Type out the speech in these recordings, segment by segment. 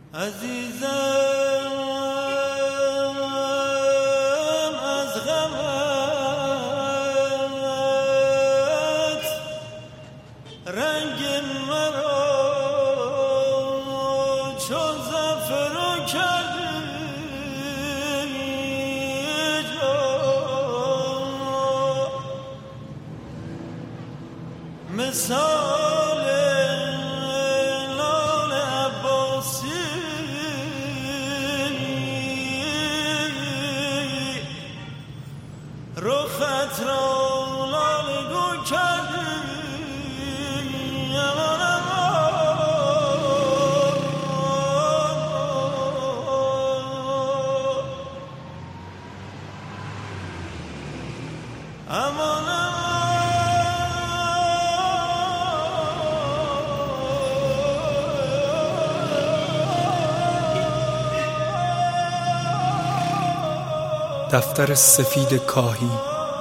عزیزم از غمت رنگ مرا چون زعفران کردی مثال لال عباسی رخت را لاله گون کردی دفتر سفید کاهی،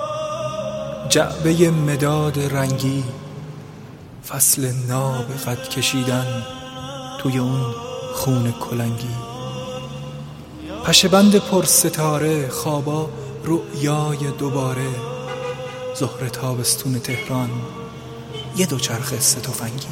جعبه مداد رنگی، فصل ناب قد کشیدن توی اون خون کلنگی، پشه‌بند پر ستاره، خوابا رؤیای دوباره، ظهر تابستون تهران، یه دوچرخه سه تفنگی.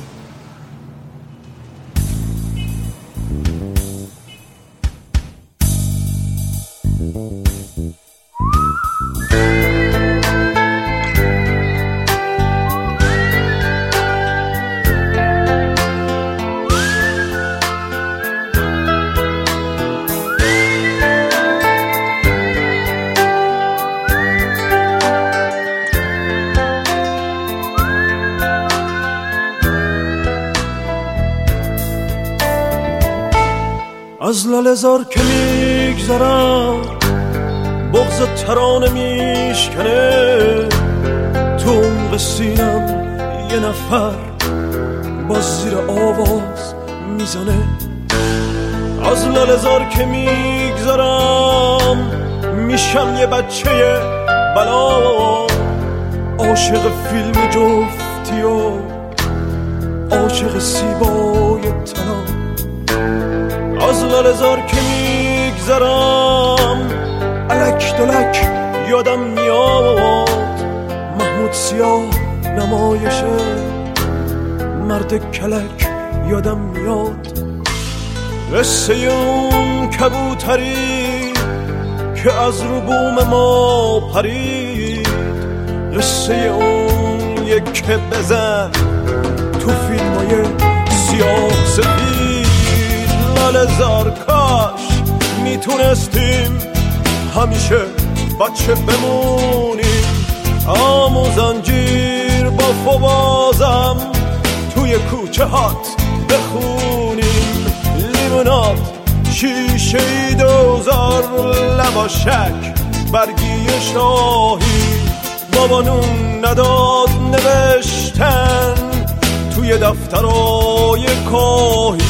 از لاله‌زار که میگذرم بغض ترانه میشکنه، تو عمق سینم یه نفر باز زیر آواز میزنه. از لاله‌زار که میگذرم میشم یه بچه بلا، عاشق فیلم جفتی و عاشق سیبای طلا. از لاله‌زار که میگذرم الک دلک یادم میاد، محمود سیاه نمایشه مرد کلک یادم میاد. قصه اون کبوتری که از رو بوم ما پرید، قصه اون یک بزن تو فیلمای سیاه سفید. لاله‌زار کاش میتونستیم همیشه بچه بمونیم، آموزنجیر با فوازم توی کوچه هات بخونیم. لیموناد شیشه دوزار لباشک برگی شاهی، بابا نون نداد نوشتن توی دفترای کاهی.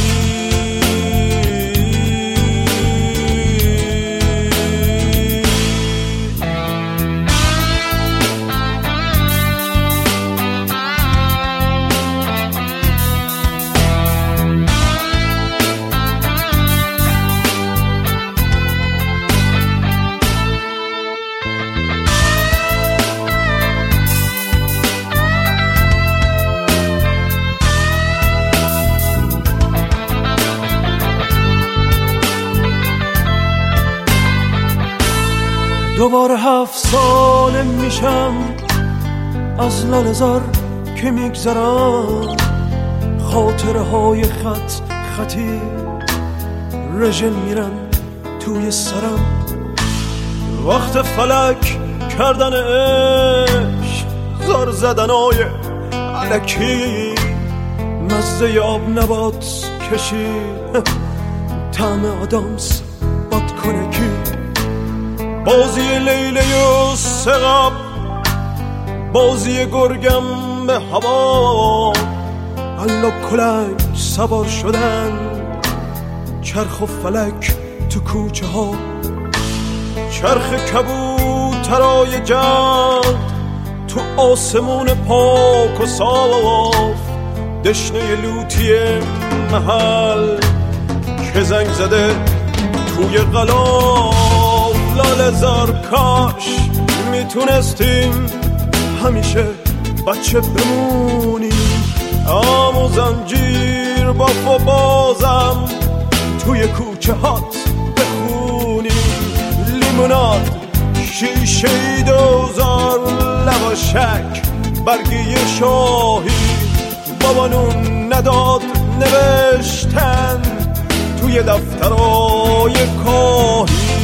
دوباره 7 ساله میشم از لاله‌زار که میگذرم، خاطره های خطی رژه میرن توی سرم. وقت فلک کردن عشق، زار زدنای الکی، مزه آب نبات کشید طعم آدامس بادکنکی. بازی لیلی و سقاب، بازی گرگم به هوا، الا کلنگ سوار شدن چرخ و فلک تو کوچه ها. چرخ کبوترای جلد تو آسمون پاک و صاف، دشنه لوتی محل که زنگ زده توی غلاف لاله زار. کاش میتونستیم همیشه بچه بمونیم، آموزنجیر باف و بازم توی کوچه هات بخونیم. لیموناد شیشه دوزار لواشک برگی شاهی، بابا نون نداد نوشتن توی دفترای کاهی.